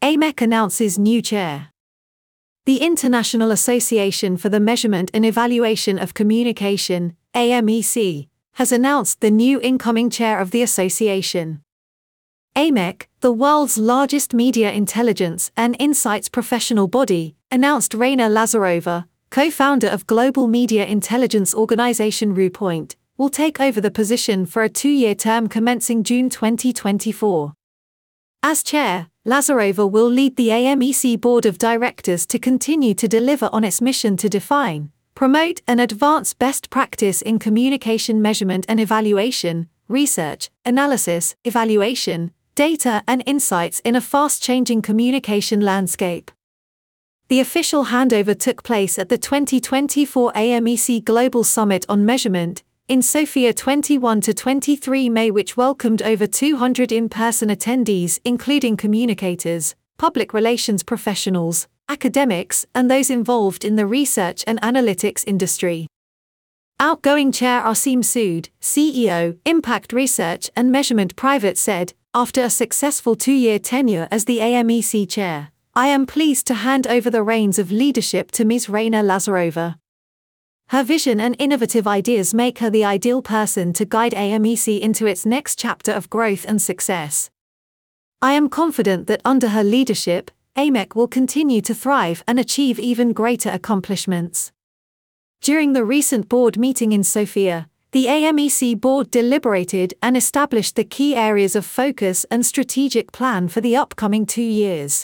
AMEC announces new chair. The International Association for the Measurement and Evaluation of Communication, AMEC, has announced the new incoming chair of the association. AMEC, the world's largest media intelligence and insights professional body, announced Raina Lazarova, co-founder of global media intelligence organization RuPoint, will take over the position for a 2-year term commencing June 2024. As chair, Lazarova will lead the AMEC board of directors to continue to deliver on its mission to define, promote and advance best practice in communication measurement and evaluation, research, analysis, evaluation, data and insights in a fast-changing communication landscape. The official handover took place at the 2024 AMEC Global Summit on Measurement, in Sofia 21–23 May, which welcomed over 200 in-person attendees including communicators, public relations professionals, academics, and those involved in the research and analytics industry. Outgoing Chair Asim Sood, CEO, Impact Research and Measurement Private said, after a successful 2-year tenure as the AMEC Chair, I am pleased to hand over the reins of leadership to Ms. Raina Lazarova. Her vision and innovative ideas make her the ideal person to guide AMEC into its next chapter of growth and success. I am confident that under her leadership, AMEC will continue to thrive and achieve even greater accomplishments. During the recent board meeting in Sofia, the AMEC board deliberated and established the key areas of focus and strategic plan for the upcoming 2 years.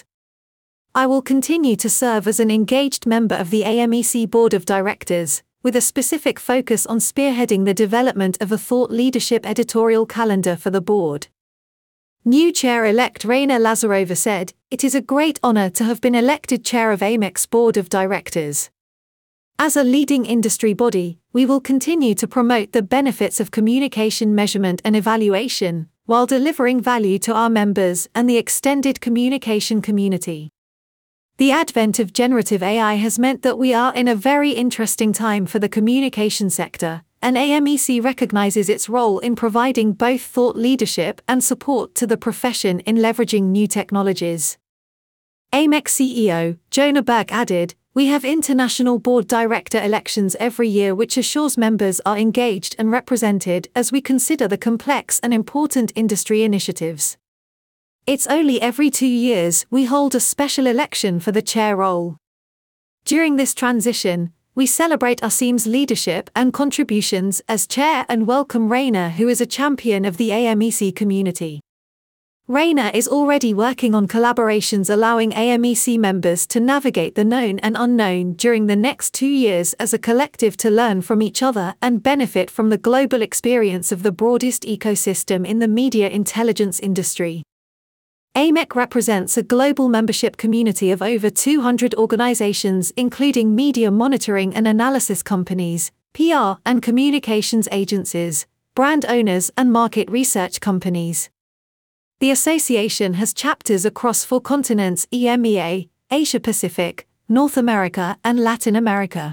I will continue to serve as an engaged member of the AMEC board of directors, with a specific focus on spearheading the development of a thought leadership editorial calendar for the board. New chair-elect Raina Lazarova said, "It is a great honor to have been elected chair of AMEC's board of directors. As a leading industry body, we will continue to promote the benefits of communication measurement and evaluation, while delivering value to our members and the extended communication community." The advent of generative AI has meant that we are in a very interesting time for the communication sector, and AMEC recognizes its role in providing both thought leadership and support to the profession in leveraging new technologies. AMEC CEO, Jonah Berg added, "We have international board director elections every year, which assures members are engaged and represented as we consider the complex and important industry initiatives. It's only every 2 years we hold a special election for the chair role. During this transition, we celebrate Asim's leadership and contributions as chair and welcome Raina, who is a champion of the AMEC community. Raina is already working on collaborations allowing AMEC members to navigate the known and unknown during the next 2 years as a collective to learn from each other and benefit from the global experience of the broadest ecosystem in the media intelligence industry." AMEC represents a global membership community of over 200 organizations including media monitoring and analysis companies, PR and communications agencies, brand owners and market research companies. The association has chapters across 4 continents: EMEA, Asia-Pacific, North America and Latin America.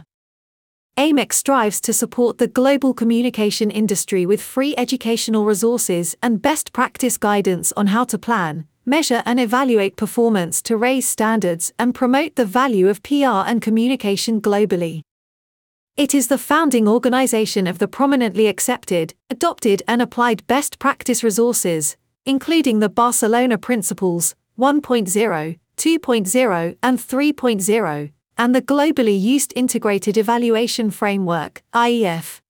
AMEC strives to support the global communication industry with free educational resources and best practice guidance on how to plan, measure and evaluate performance to raise standards and promote the value of PR and communication globally. It is the founding organization of the prominently accepted, adopted and applied best practice resources, including the Barcelona Principles 1.0, 2.0 and 3.0, and the globally used Integrated Evaluation Framework, IEF.